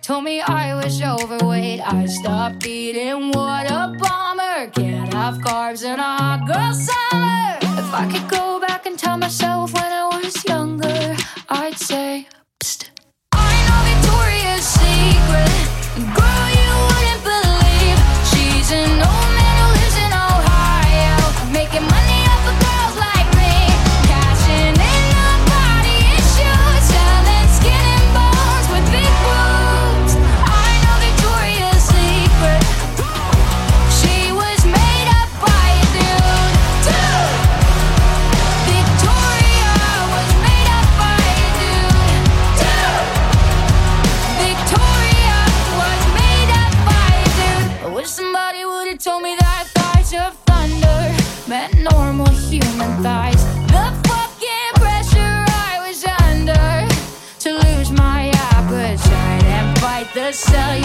Told me I was overweight, I stopped eating. What a bummer. Can't have carbs in a hot girl summer. If I could go back and tell myself when I was younger, I'd say, psst. I know Victoria's Secret. Girl, you wouldn't believe. She's an old man who lives in Ohio, making money off of girls like me. Cashing in the body issues, selling skin and bones with big boobs. I know Victoria's Secret. She was made up by a dude. Victoria was made up by a dude. Victoria was made up by a dude. I wish somebody would've told me that thighs of thunder meant normal human thighs. The fucking pressure I was under to lose my appetite and fight the cellular